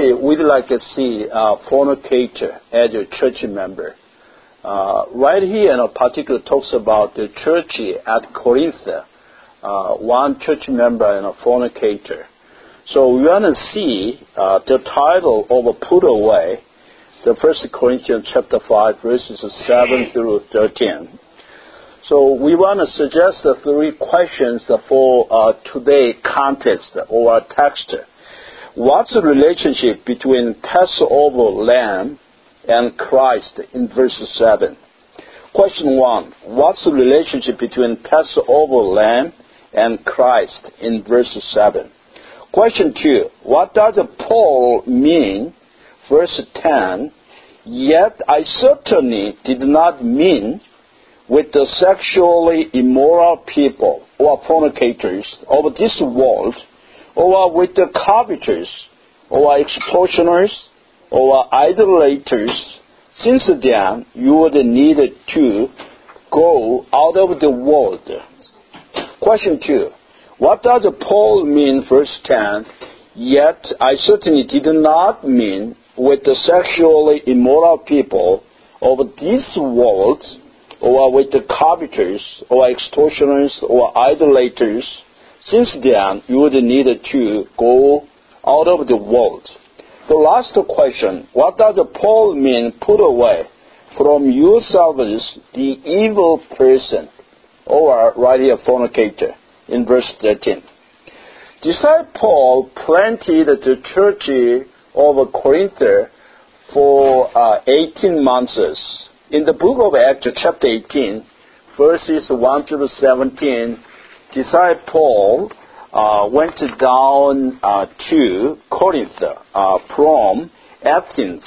Today, we'd like to see fornicator as a church member. Right here, in particular, talks about the church at Corinth. One church member and a fornicator. So we want to see the title of Put Away, the 1 Corinthians chapter 5, verses 7 through 13. So we want to suggest the three questions for today's context or text. What's the relationship between Passover lamb and Christ in verse 7? Question 1. What's the relationship between Passover lamb and Christ in verse 7? Question 2. What does Paul mean, verse 10, yet I certainly did not mean with the sexually immoral people or fornicators of this world, or with the covetous, or extortioners, or idolaters, since then you would need to go out of the world. Question 2. What does Paul mean, verse 10, yet I certainly did not mean with the sexually immoral people of this world, or with the covetous, or extortioners, or idolaters, since then you would need to go out of the world. The last question, what does Paul mean, put away from yourselves the evil person, or right here, fornicator, in verse 13. Disciple Paul planted the church of Corinth for 18 months. In the book of Acts, chapter 18, verses 1 to 17, disciple Paul went down to Corinth from Athens.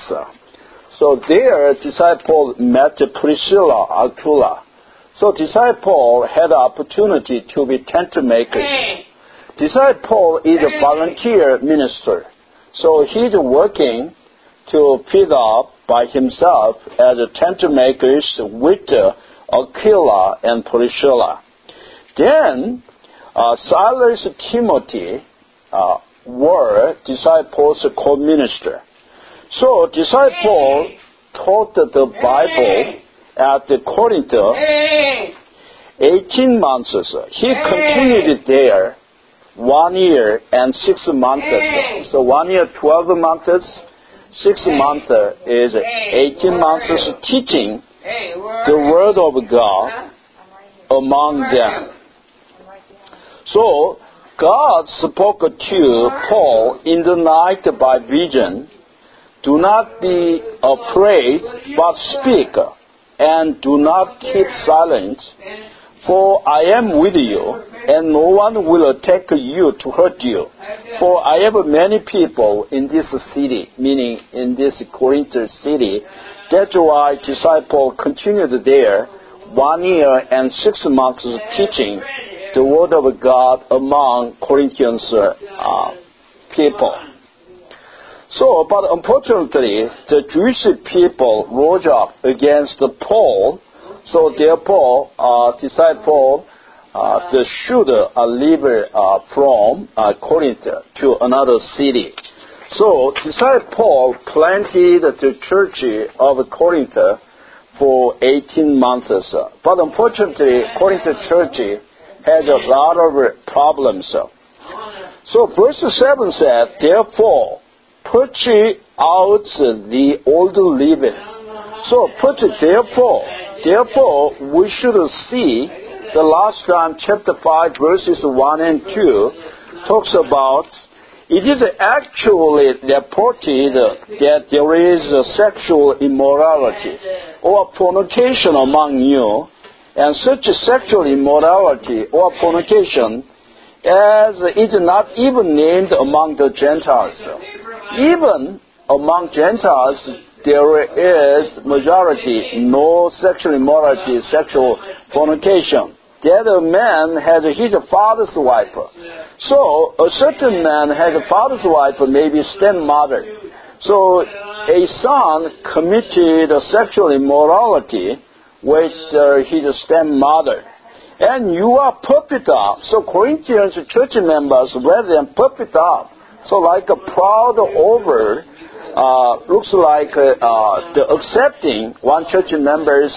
So there, disciple Paul met Priscilla, Aquila. So disciple Paul had the opportunity to be tent maker. Disciple Paul is a volunteer minister. So he's working to feed up by himself as a tent makers with Aquila and Priscilla. Then Silas and Timothy were disciples' co-minister. So disciple Paul taught the Bible at the Corinth 18 months. He continued there 1 year and 6 months. So 1 year, 12 months, 6 months is 18 months teaching the Word of God among them. So God spoke to Paul in the night by vision. Do not be afraid, but speak, and do not keep silent, for I am with you, and no one will attack you to hurt you. For I have many people in this city, meaning in this Corinth city. That's why disciple continued there 1 year and 6 months teaching the Word of God among Corinthians people. So, but unfortunately, the Jewish people rose up against Paul. So therefore, disciple they should leave from Corinth to another city. So disciple Paul planted the church of Corinth for 18 months. But unfortunately, Corinth church had a lot of problems. So verse 7 said, therefore, put out the old leaven. So therefore, we should see the last time, chapter 5, verses 1 and 2, talks about it is actually reported that there is sexual immorality or fornication among you, and such sexual immorality or fornication as is not even named among the Gentiles. Even among Gentiles, there is majority no sexual immorality, sexual fornication. The other man has his father's wife. So a certain man has a father's wife, maybe stepmother. So a son committed sexual immorality with his stepmother. And you are puffed up. So Corinthians church members, rather than puffed up, So like a proud over looks like the accepting one church member's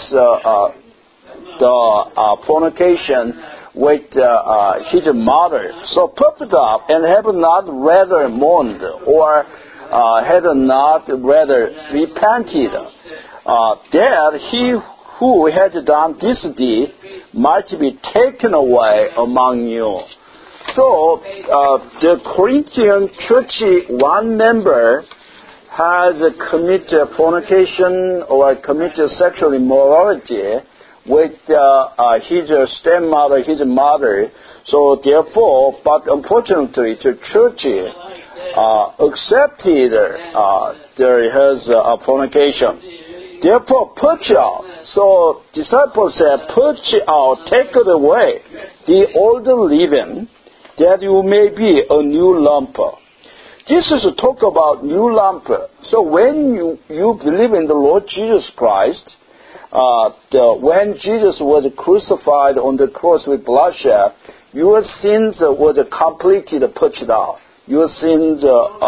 fornication with his mother. So puffed up and have not rather mourned or had not rather repented that he who had done this deed might be taken away among you. So the Corinthian church, one member has committed fornication or committed sexual immorality with his stepmother, his mother. So therefore, but unfortunately, the church accepted his fornication. Therefore, purge out. So disciples said, purge out, take it away, the old leaven, that you may be a new lump. This is a talk about new lump. So when you believe in the Lord Jesus Christ, when Jesus was crucified on the cross with bloodshed, your sins were completely purged out. Your sins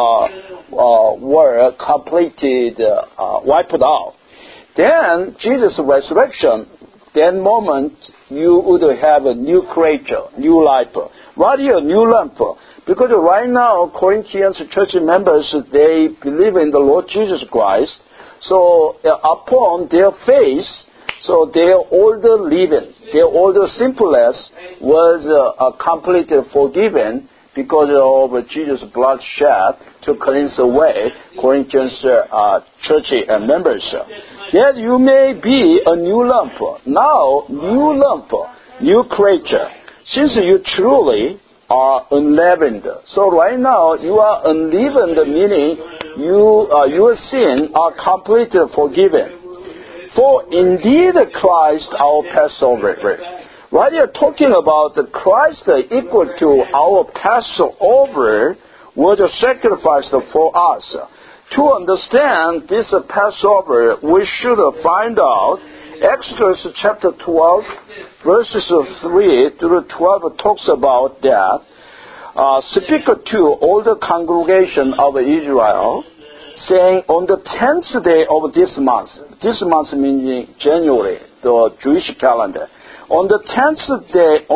were completely wiped out. Then Jesus' resurrection, that moment you would have a new creature, new life. What is a new life? Because right now Corinthians church members, they believe in the Lord Jesus Christ. So upon their faith, so their older leaven, their older sinfulness was completely forgiven because of Jesus' blood shed to cleanse away Corinthians church members. That you may be a new lump. Now, new lump, new creature. Since you truly are unleavened. So right now, you are unleavened, meaning your sins are completely forgiven. For indeed Christ our Passover. Right here talking about Christ equal to our Passover was sacrificed for us. To understand this Passover, we should find out Exodus chapter 12, verses 3 through 12 talks about that. Speak to all the congregation of Israel, saying on the 10th day of this month meaning January, the Jewish calendar, on the 10th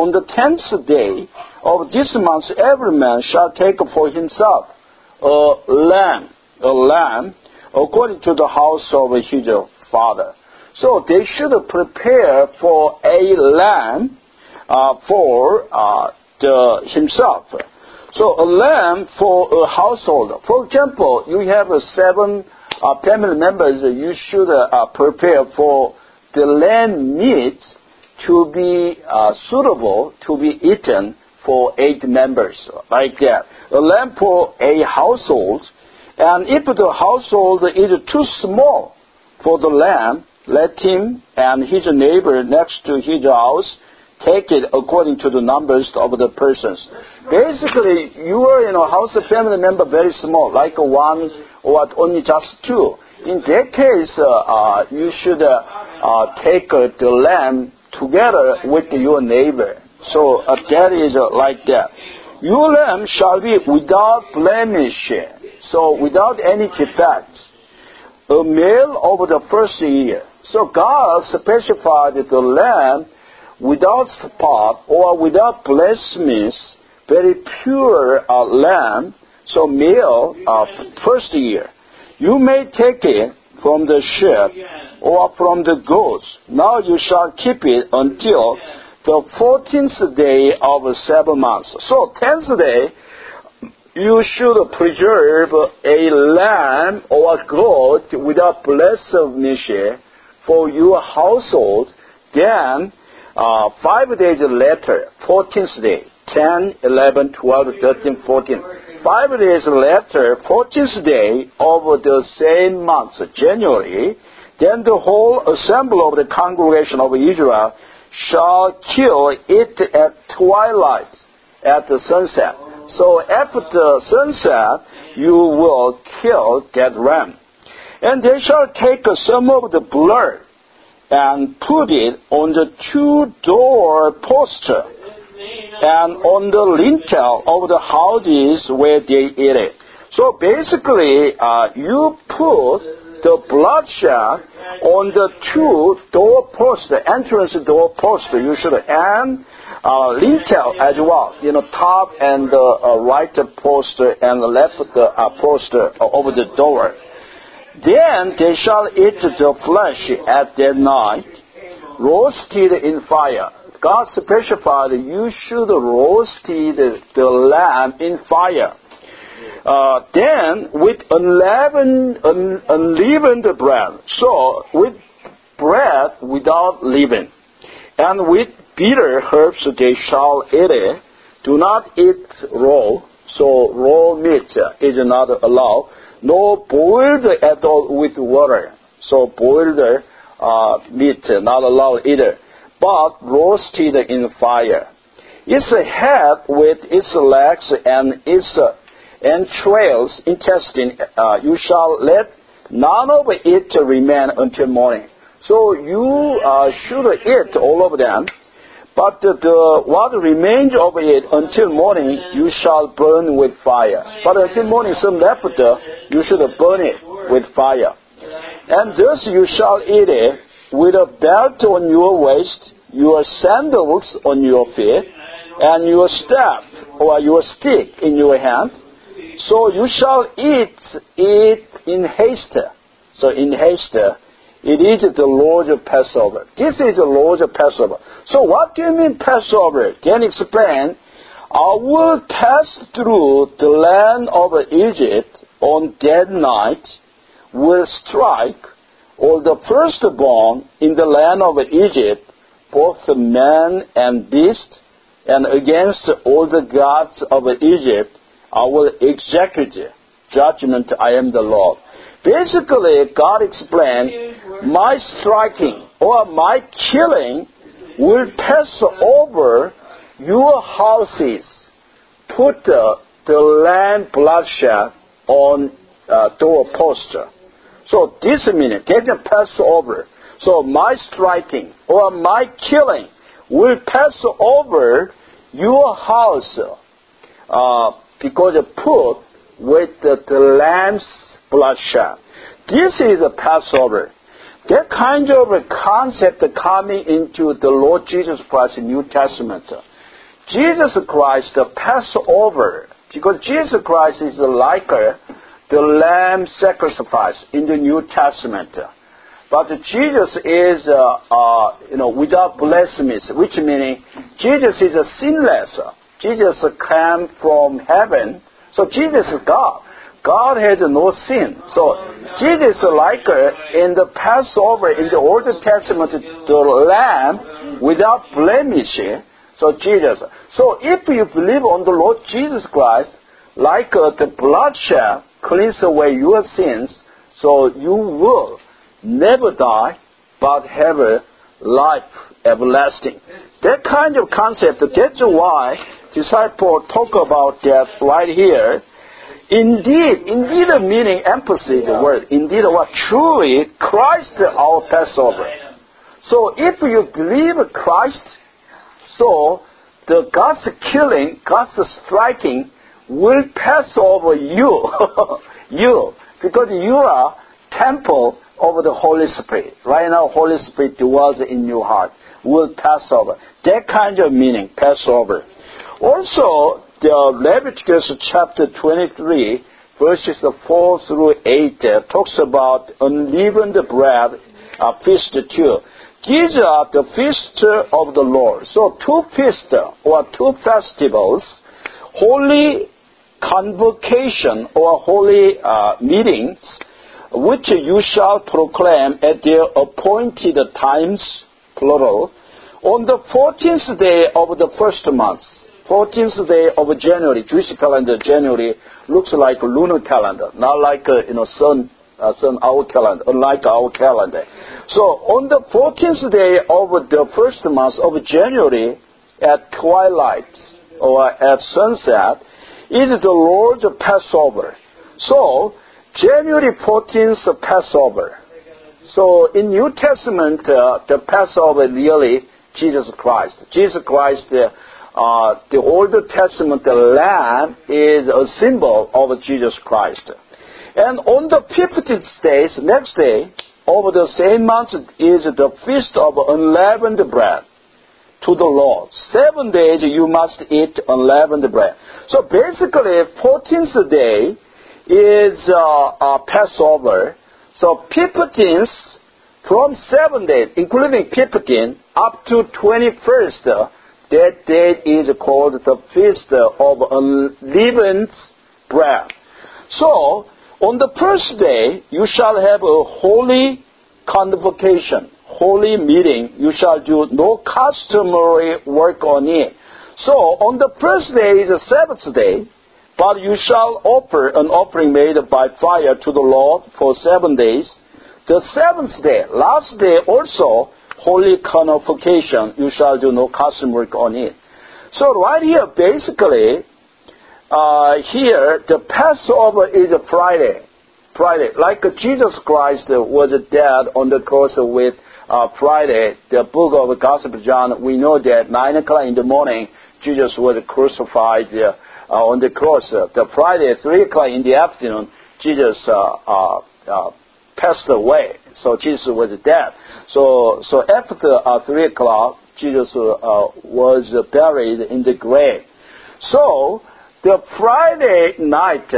day of this month, every man shall take for himself a lamb, according to the house of his father. So they should prepare for a lamb for himself. So a lamb for a household. For example, you have 7 family members. You should prepare for the lamb meat to be suitable to be eaten for 8 members, like that. A lamb for a household. And if the household is too small for the lamb, let him and his neighbor next to his house take it according to the numbers of the persons. Basically, you are in a house of family member very small, like 1 or only just 2. In that case, you should take the lamb together with your neighbor. So that is like that. Your lamb shall be without blemish, so without any defects, a male over the first year. So God specified the lamb without spot or without blemish, very pure lamb, so male first year. You may take it from the sheep or from the goats. Now you shall keep it until the 14th day of 7 months. So 10th day, you should preserve a lamb or a goat without blemish for your household. Then 5 days later, 14th day, 10, 11, 12, 13, 14. 5 days later, 14th day of the same month, January, then the whole assembly of the congregation of Israel shall kill it at twilight, at the sunset. So after sunset, you will kill that ram. And they shall take some of the blood and put it on the 2 door posts and on the lintel of the houses where they eat it. So basically, you put the bloodshed on the two doorposts, the entrance doorpost usually, and lintel as well, top and the right post and the left post over the door. Then they shall eat the flesh at that night, roasted in fire. God specified you should roast the lamb in fire. Then with unleavened bread, so with bread without leaven, and with bitter herbs they shall eat it. Do not eat raw, so raw meat is not allowed, nor boiled at all with water, so boiled meat not allowed either, but roasted in fire. Its head with its legs and its entrails, intestine, you shall let none of it remain until morning. So you should eat all of them, but what remains of it until morning you shall burn with fire. But until morning some left, you should burn it with fire. And thus you shall eat it with a belt on your waist, your sandals on your feet, and your staff or your stick in your hand. So you shall eat it in haste. So in haste, it is the Lord's Passover. This is the Lord's Passover. So what do you mean Passover? Can explain. I will pass through the land of Egypt on that night, will strike all the firstborn in the land of Egypt, both man and beast, and against all the gods of Egypt I will execute judgment. I am the Lord. Basically, God explained, my striking or my killing will pass over your houses. Put the lamb bloodshed on doorpost. So this means they can pass over. So my striking or my killing will pass over your house because it put with the lamb's bloodshed. This is a Passover. That kind of a concept coming into the Lord Jesus Christ in New Testament. Jesus Christ, the Passover, because Jesus Christ is like the lamb sacrifice in the New Testament. But Jesus is, without blasphemies, which meaning Jesus is sinless. Jesus came from heaven, so Jesus is God. God has no sin. So Jesus is like in the Passover in the Old Testament, the lamb without blemish. So Jesus. So if you believe on the Lord Jesus Christ, like the bloodshed cleans away your sins, so you will never die, but have a life everlasting. That kind of concept, that's why disciples talk about that right here. Indeed meaning emphasis the word. Indeed, what truly Christ our Passover. So if you believe Christ, so the God's killing, God's striking will pass over you. You. Because you are temple of the Holy Spirit. Right now, Holy Spirit dwells in your heart. Will pass over. That kind of meaning, Passover. Also, the Leviticus chapter 23, verses 4 through 8, talks about unleavened bread feast too. These are the feasts of the Lord. So two feasts or two festivals, holy convocation or holy meetings, which you shall proclaim at their appointed times, plural, on the 14th day of the first month. 14th day of January. Jewish calendar, January looks like lunar calendar, not like sun our calendar, unlike our calendar. So on the 14th day of the first month of January, at twilight or at sunset, is the Lord's Passover. So January 14th Passover. So in New Testament, the Passover really Jesus Christ. Jesus Christ the Old Testament lamb is a symbol of Jesus Christ. And on the 15th day, next day, over the same month is the feast of unleavened bread to the Lord. 7 days you must eat unleavened bread. So basically, 14th day is Passover. So 15th, from 7 days, including 15, up to 21st, that date is called the Feast of Unleavened Bread. So, on the first day, you shall have a holy convocation, holy meeting. You shall do no customary work on it. So, on the first day is the Sabbath day, but you shall offer an offering made by fire to the Lord for 7 days. The 7th day, last day also, holy convocation, you shall do no customary work on it. So right here, basically, here, the Passover is a Friday. Like Jesus Christ was dead on the cross with Friday, the book of the Gospel of John, we know that 9 o'clock in the morning, Jesus was crucified on the cross. The Friday, 3 o'clock in the afternoon, Jesus passed away. So Jesus was dead. So after 3 o'clock, Jesus was buried in the grave. So the Friday night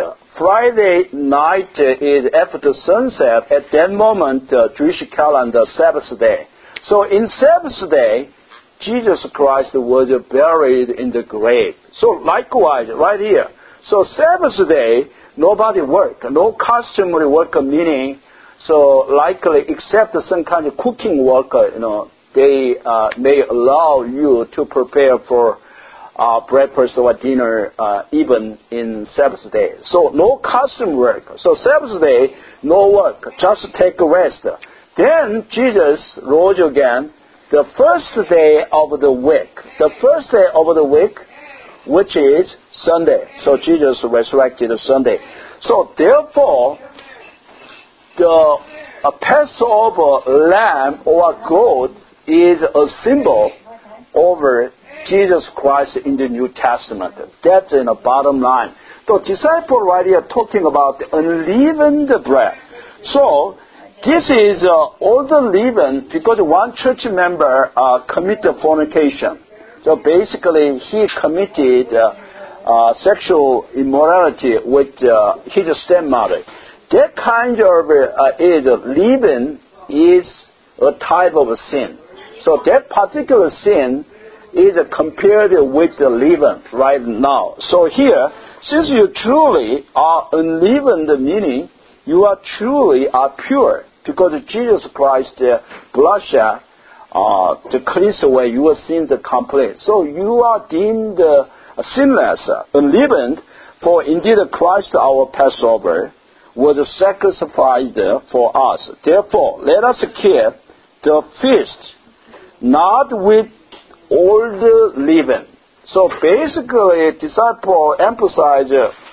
is after sunset. At that moment, Jewish calendar, Sabbath day. So in Sabbath day, Jesus Christ was buried in the grave. So likewise, right here. So Sabbath day, nobody work, no customary work, meaning, so likely except some kind of cooking work, they may allow you to prepare for breakfast or dinner even in Sabbath day. So no custom work. So Sabbath day, no work, just take a rest. Then Jesus rose again the first day of the week. The first day of the week, which is Sunday. So Jesus resurrected Sunday. So therefore, the Passover lamb or goat is a symbol over Jesus Christ in the New Testament. That's in the bottom line. The disciple right here talking about the unleavened bread. So this is all the leaven because one church member committed fornication. So basically he committed sexual immorality with his stepmother. That kind of leaven is a type of sin. So that particular sin is compared with the leaven right now. So here, since you truly are unleavened, meaning you are truly pure, because Jesus Christ blood shed to cleanse away your sins complete. So you are deemed sinless, unleavened, for indeed Christ our Passover was sacrificed for us. Therefore, let us keep the feast not with old leaven. So basically, disciple emphasize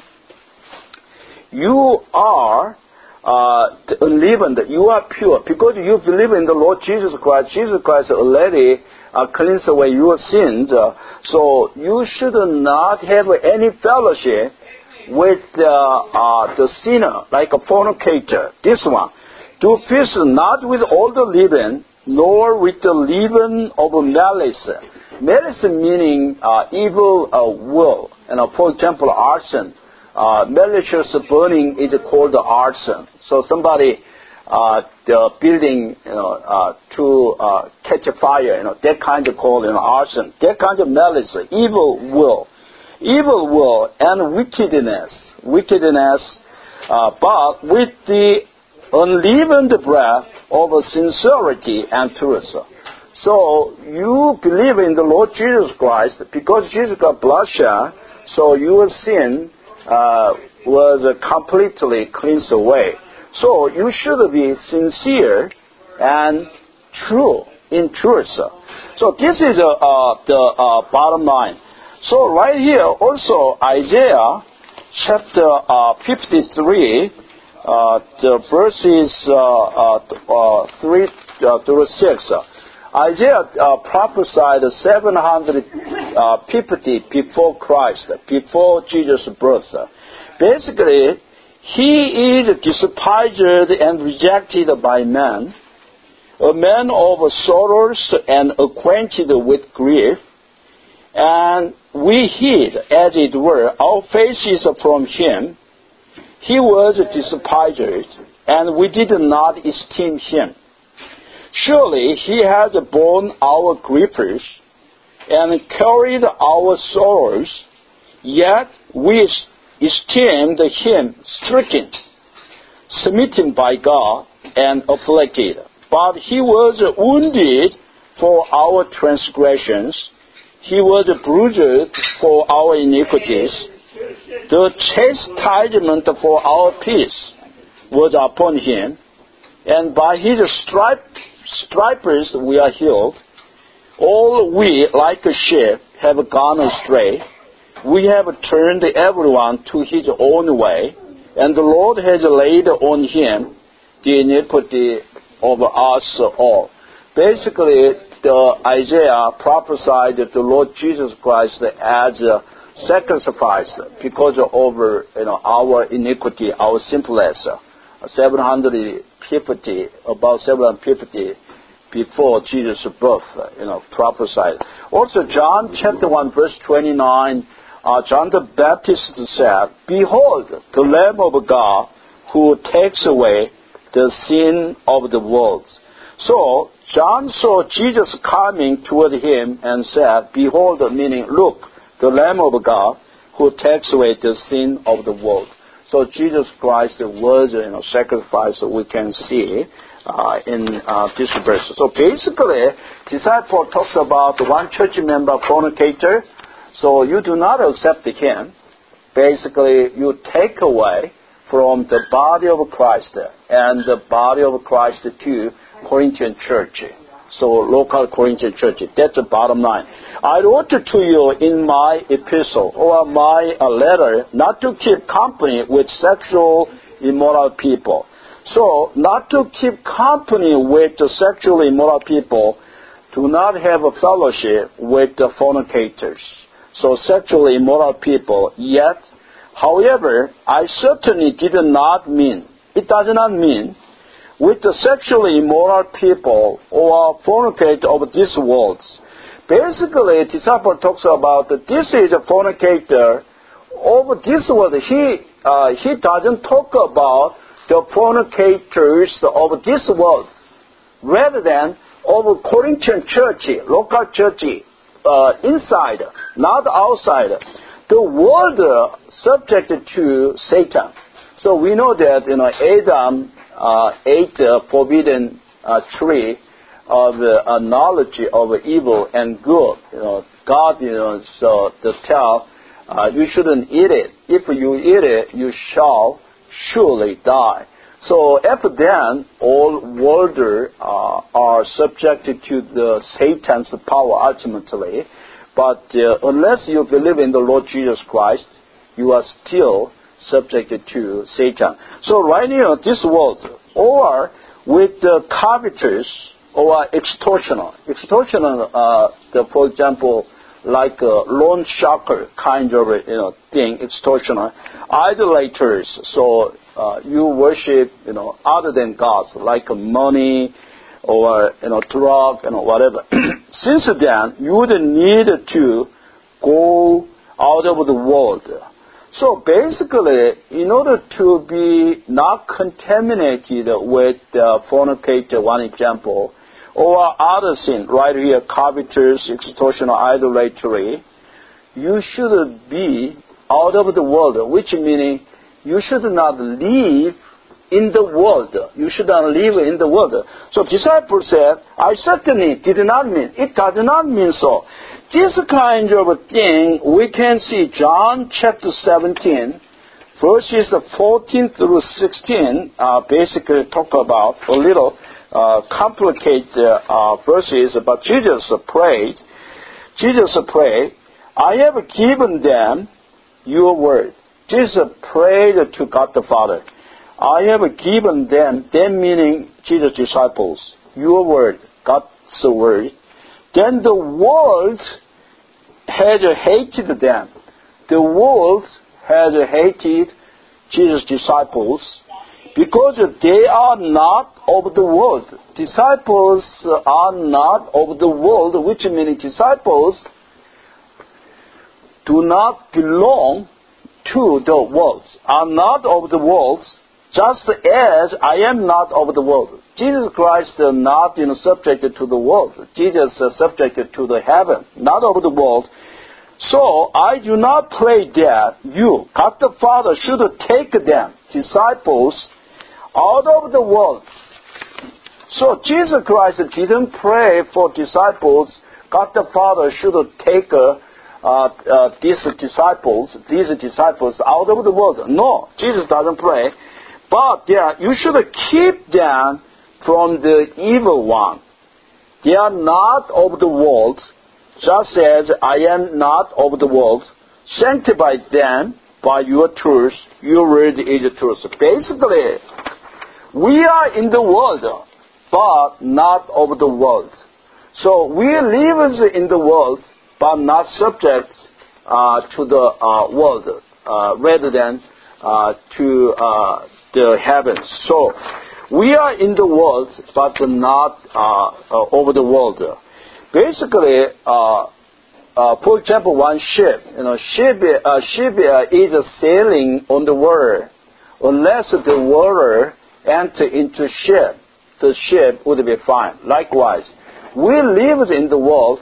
you are unleavened, you are pure, because you believe in the Lord Jesus Christ. Jesus Christ already cleansed away your sins. So you should not have any fellowship with the sinner, like a fornicator. This one. Do feast not with all the leaven, nor with the leaven of malice. Malice meaning evil will. For example, arson. Malicious burning is called arson. So somebody, the building, to catch a fire, that kind of called arson. That kind of malice, evil will. Evil will and wickedness, but with the unleavened bread of sincerity and truth. So you believe in the Lord Jesus Christ because Jesus got blood shed, so your sin was completely cleansed away. So you should be sincere and true in truth. So this is the bottom line. So right here also Isaiah chapter 53, the verses 3 through 6. Isaiah prophesied 700 puberty before Christ, before Jesus' birth. Basically, he is despised and rejected by men, a man of sorrows and acquainted with grief, and we hid, as it were, our faces from him. He was despised, and we did not esteem him. Surely he has borne our griefs and carried our sorrows, yet we esteemed him stricken, smitten by God, and afflicted. But he was wounded for our transgressions, he was bruised for our iniquities. The chastisement for our peace was upon him, and by his stripes we are healed. All we, like a sheep, have gone astray. We have turned everyone to his own way, and the Lord has laid on him the iniquity of us all. Basically, Isaiah prophesied that the Lord Jesus Christ as a sacrifice because of our iniquity, our sinfulness. 750 before Jesus' birth, prophesied. Also, John chapter 1, verse 29, John the Baptist said, "Behold, the Lamb of God who takes away the sin of the world." So, John saw Jesus coming toward him and said, "Behold," meaning, "Look, the Lamb of God who takes away the sin of the world." So Jesus Christ was sacrifice we can see in this verse. So basically, disciple talks about one church member fornicator. So you do not accept him. Basically, you take away from the body of Christ and the body of Christ to Corinthian church. So local Corinthian church. That's the bottom line. I wrote to you in my epistle or my letter not to keep company with sexual immoral people. So not to keep company with the sexually immoral people, do not have a fellowship with the fornicators. So sexually immoral people. Yet, however, I certainly it does not mean with the sexually immoral people or fornicator of this world. Basically, disciple talks about that this is a fornicator of this world. He doesn't talk about the fornicators of this world, rather than of Corinthian church, local church, inside, not outside. The world subjected to Satan. So we know that Adam ate the forbidden tree of knowledge of evil and good. God, so to tell you shouldn't eat it. If you eat it, you shall surely die. So after then, all world are subjected to the Satan's power ultimately. But unless you believe in the Lord Jesus Christ, you are still subjected to Satan. So right here, this world, or with the covetous or extortioner. Extortioner, for example, like a loan sharker kind of thing, extortioner. Idolaters, so you worship other than God, like money or drug whatever. Since then, you would need to go out of the world. So basically, in order to be not contaminated with fornicator, one example, or other sin, right here, covetous, extortion, or idolatry, you should be out of the world, which meaning you should not live in the world. You should not live in the world. So disciples said, I certainly did not mean, it does not mean so. This kind of a thing, we can see John chapter 17, verses 14 through 16, basically talk about a little complicated verses, but Jesus prayed, I have given them your word. Jesus prayed to God the Father. I have given them meaning Jesus' disciples, your word, God's word. Then the world has hated them. The world has hated Jesus' disciples because they are not of the world. Disciples are not of the world, which means disciples do not belong to the world, are not of the world, just as I am not of the world. Jesus Christ is not subjected to the world. Jesus is subjected to the heaven, not of the world. So I do not pray that you, God the Father, should take them, disciples, out of the world. So Jesus Christ didn't pray for disciples. God the Father should take these disciples out of the world. No, Jesus doesn't pray. But you should keep them from the evil one. They are not of the world, just as I am not of the world. Sanctify them by your truth. Your word is truth. Basically, we are in the world, but not of the world. So we live in the world, but not subject to the world, rather than to the heavens. So we are in the world, but not over the world. Basically, for example, one ship. Ship is sailing on the water. Unless the water enter into ship, the ship would be fine. Likewise, we live in the world.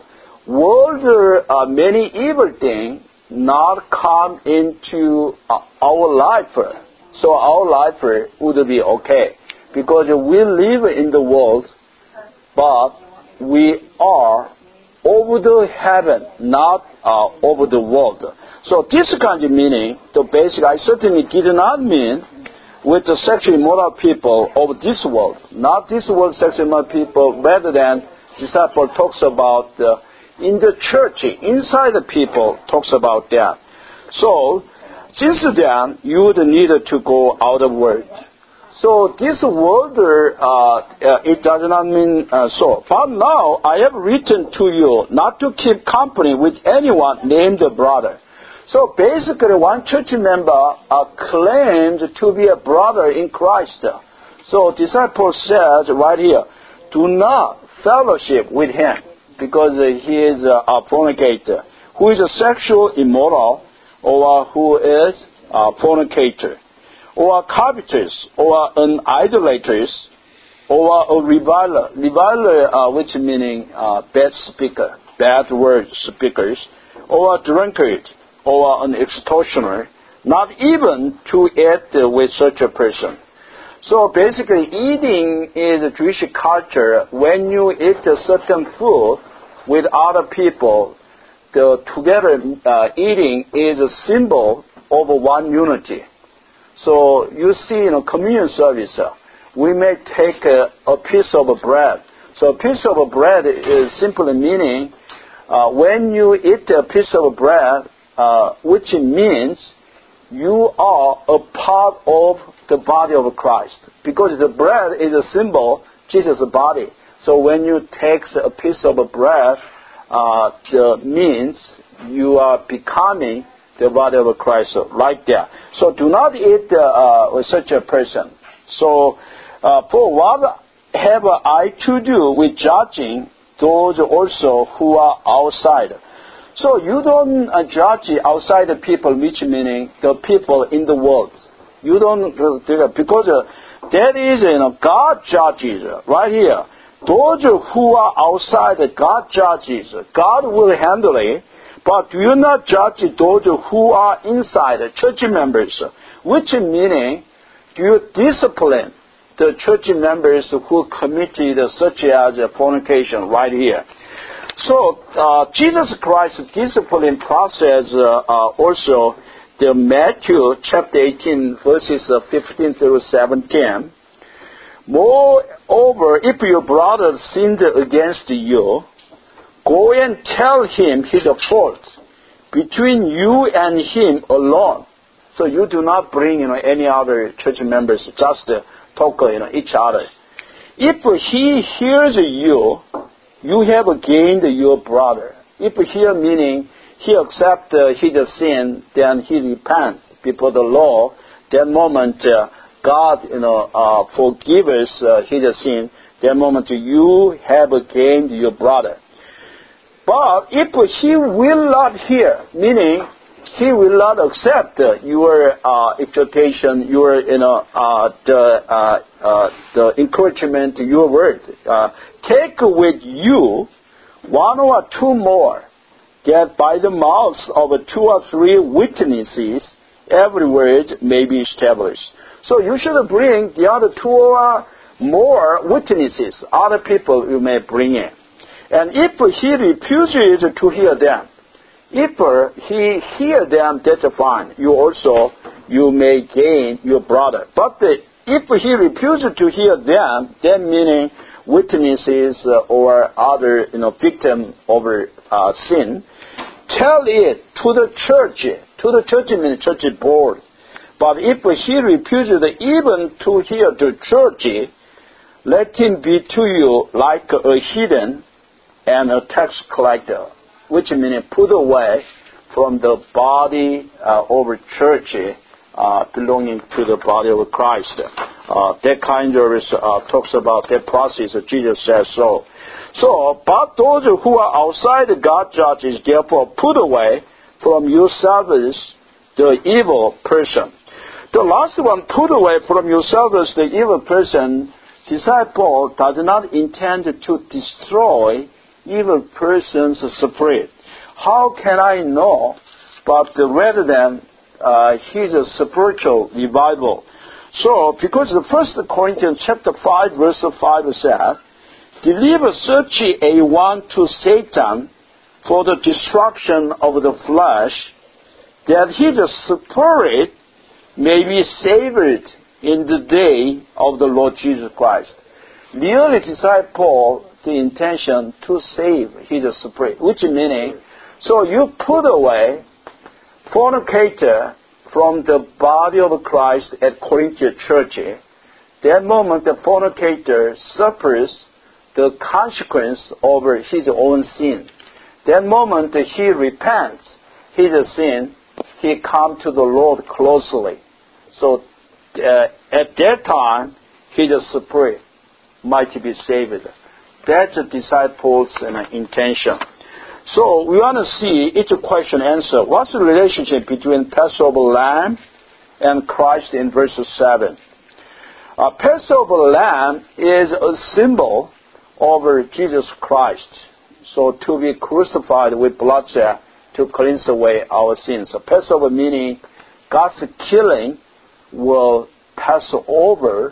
Many evil things not come into our life. So our life would be okay. Because we live in the world, but we are over the heaven, not over the world. So this kind of meaning, the basic, I certainly did not mean with the sexually immoral people of this world. Not this world sexually immoral people, rather than disciple talks about in the church, inside the people talks about that. So, since then, you would need to go out of world. So this word, it does not mean so. But now I have written to you not to keep company with anyone named brother. So basically, one church member claims to be a brother in Christ. So disciple says right here, do not fellowship with him, because he is a fornicator, who is a sexual immoral, or who is a fornicator, or covetous, or an idolatress, or a reviler. Reviler, which meaning bad speaker, bad word speakers, or a drunkard, or an extortioner, not even to eat with such a person. So basically, eating is a Jewish culture. When you eat a certain food with other people, the together eating is a symbol of one unity. So you see in a communion service, we may take a piece of bread. So a piece of bread is simply meaning when you eat a piece of bread, which means you are a part of the body of Christ. Because the bread is a symbol, Jesus' body. So when you take a piece of bread, means you are becoming the body of Christ, like that. So do not eat with such a person. So for what have I to do with judging those also who are outside? So you don't judge outside the people, which meaning the people in the world. You don't do that, because that is, God judges right here. Those who are outside, God judges. God will handle it. But do you not judge those who are inside, church members? Which meaning, do you discipline the church members who committed such as fornication right here? So, Jesus Christ's discipline process also, the Matthew chapter 18, verses 15 through 17. Moreover, if your brother sinned against you, go and tell him his fault between you and him alone. So you do not bring any other church members, just talk each other. If he hears you, you have gained your brother. If here meaning he accepts his sin, then he repents before the Lord. That moment, God, forgives his sin. That moment, you have gained your brother. But if he will not hear, meaning he will not accept your exhortation, your the encouragement, your word, take with you one or two more, that by the mouths of 2 or 3 witnesses, every word may be established. So you should bring the other 2 or more witnesses, other people you may bring in. And if he refuses to hear them, if he hear them, that's fine. You may gain your brother. But if he refuses to hear them, then meaning witnesses or other victim of sin, tell it to the church means church board. But if he refuses even to hear the church, let him be to you like a heathen and a tax collector, which means put away from the body of church belonging to the body of Christ. That kind of talks about that process. Jesus says so. But those who are outside God judges, therefore put away from yourselves the evil person. The last one, put away from yourselves the evil person. Disciple does not intend to destroy evil person's spirit. How can I know? But rather than his spiritual revival. So, because the 1 Corinthians chapter 5, verse 5 says, deliver such a one to Satan for the destruction of the flesh, that his spirit may be saved in the day of the Lord Jesus Christ. Really, disciple, the intention to save his spirit, which meaning, so you put away fornicator from the body of Christ at Corinthian church. That moment the fornicator suffers the consequence over his own sin. That moment he repents his sin, he comes to the Lord closely. So at that time, his spirit might be saved. That's the disciples' intention. So we want to see each question answer. What's the relationship between Passover lamb and Christ in verse 7? Passover lamb is a symbol of Jesus Christ. So to be crucified with bloodshed to cleanse away our sins. So Passover meaning God's killing will pass over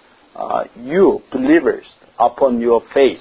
you, believers, upon your face.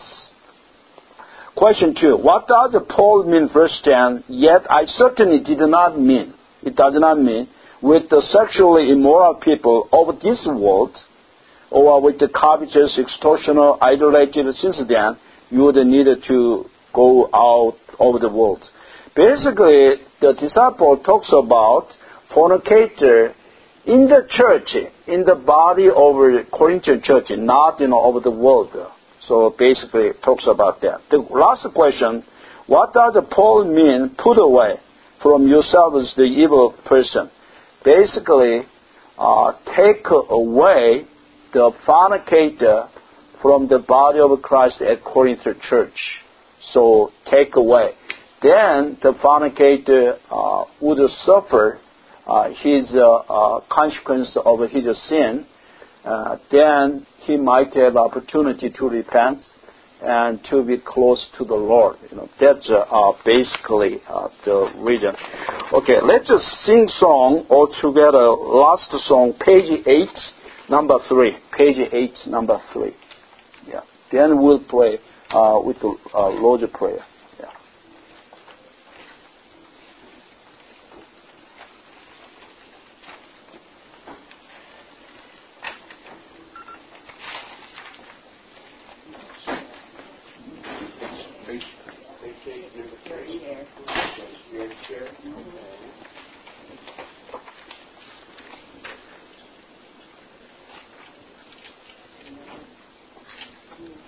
Question 2. What does Paul mean, verse 10? Yet I certainly did not mean, it does not mean, with the sexually immoral people of this world, or with the covetous, extortioner, idolater. Since then, you would need to go out of the world. Basically, the disciple talks about fornicator in the church, in the body of the Corinthian church, not over the world. So basically, it talks about that. The last question, what does Paul mean, put away from yourselves the evil person? Basically, take away the fornicator from the body of Christ at Corinthian church. So take away. Then the fornicator would suffer his consequence of his sin. Then he might have opportunity to repent and to be close to the Lord. That's basically the reason. Okay, let's just sing song all together. Last song, page 8, number 3. Page 8, number 3. Yeah. Then we'll pray with the Lord's Prayer. Yeah.